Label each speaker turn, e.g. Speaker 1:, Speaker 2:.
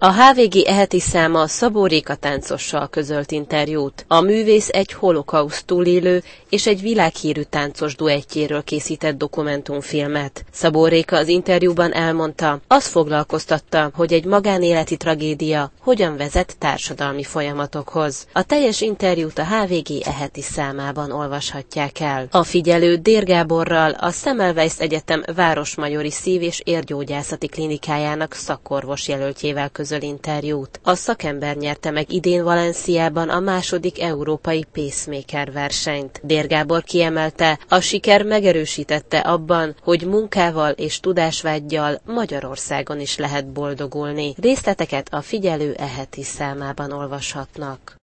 Speaker 1: A HVG eheti száma Szabó Réka táncossal közölt interjút. A művész egy holokauszt túlélő és egy világhírű táncos duettjéről készített dokumentumfilmet. Szabó Réka az interjúban elmondta, azt foglalkoztatta, hogy egy magánéleti tragédia hogyan vezet társadalmi folyamatokhoz. A teljes interjút a HVG eheti számában olvashatják el. A figyelő Dér Gáborral, a Semmelweis Egyetem Városmajori Szív- és Érgyógyászati Klinikájának szakorvos jelöltjével közöl interjút. A szakember nyerte meg idén Valenciában a második európai pacemaker versenyt. Dér Gábor kiemelte, a siker megerősítette abban, hogy munkával és tudásvággyal Magyarországon is lehet boldogulni. Részleteket a figyelő eheti számában olvashatnak.